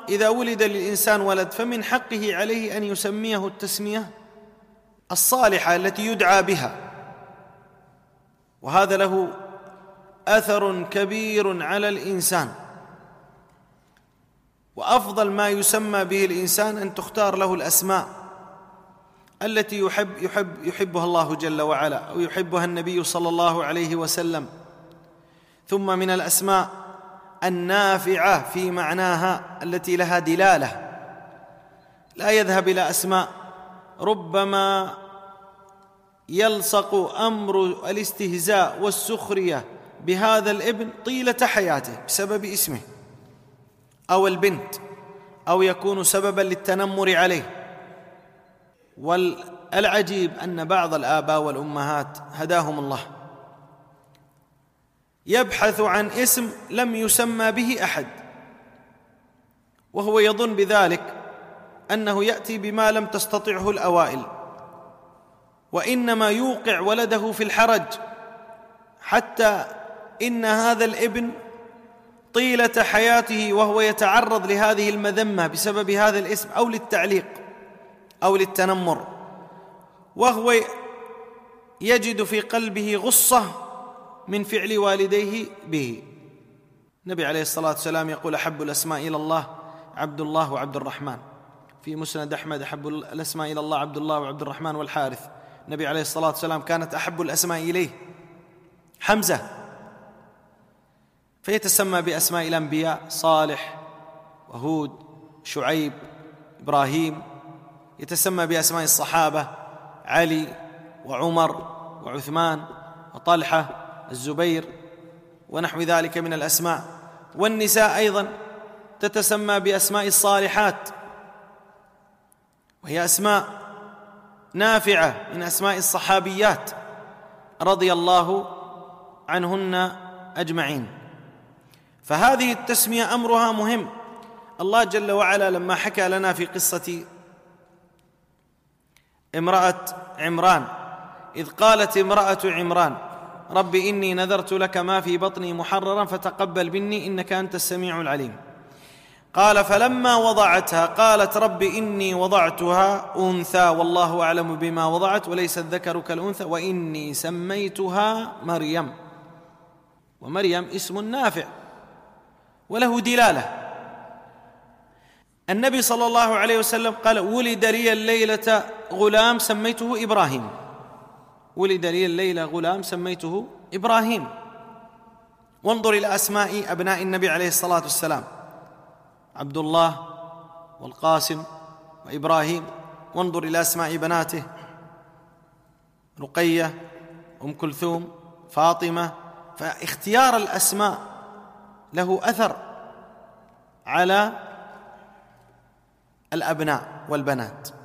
إذا ولد للإنسان ولد فمن حقه عليه أن يسميه التسمية الصالحة التي يدعى بها، وهذا له أثر كبير على الإنسان. وأفضل ما يسمى به الإنسان أن تختار له الأسماء التي يحبها الله جل وعلا أو يحبها النبي صلى الله عليه وسلم. ثم من الأسماء النافعة في معناها التي لها دلالة، لا يذهب إلى أسماء ربما يلصق أمر الاستهزاء والسخرية بهذا الابن طيلة حياته بسبب اسمه أو البنت، أو يكون سببا للتنمر عليه. والعجيب أن بعض الآباء والأمهات هداهم الله يبحث عن اسم لم يسمى به أحد، وهو يظن بذلك أنه يأتي بما لم تستطعه الأوائل، وإنما يوقع ولده في الحرج، حتى إن هذا الابن طيلة حياته وهو يتعرض لهذه المذمة بسبب هذا الاسم أو للتعليق أو للتنمر، وهو يجد في قلبه غصة من فعل والديه به. النبي عليه الصلاة والسلام يقول: أحب الأسماء إلى الله عبد الله وعبد الرحمن. في مسند أحمد: أحب الأسماء إلى الله عبد الله وعبد الرحمن والحارث. النبي عليه الصلاة والسلام كانت أحب الأسماء إليه حمزة، فيتسمى بأسماء الأنبياء: صالح وهود شعيب إبراهيم. يتسمى بأسماء الصحابة: علي وعمر وعثمان وطلحة الزبير ونحو ذلك من الأسماء. والنساء أيضا تتسمى بأسماء الصالحات، وهي أسماء نافعة من أسماء الصحابيات رضي الله عنهن أجمعين. فهذه التسمية أمرها مهم. الله جل وعلا لما حكى لنا في قصة امرأة عمران، إذ قالت امرأة عمران: رب إني نذرت لك ما في بطني محررا فتقبل مني إنك أنت السميع العليم. قال: فلما وضعتها قالت: رب إني وضعتها أنثى والله أعلم بما وضعت وليس الذكر كالأنثى وإني سميتها مريم. ومريم اسم نافع وله دلالة. النبي صلى الله عليه وسلم قال: ولد لي الليلة غلام سميته إبراهيم. ولد لي الليلة غلام سميته إبراهيم. وانظر إلى أسماء أبناء النبي عليه الصلاة والسلام: عبد الله والقاسم وإبراهيم. وانظر إلى أسماء بناته: رقية، أم كلثوم، فاطمة. فاختيار الأسماء له أثر على الأبناء والبنات.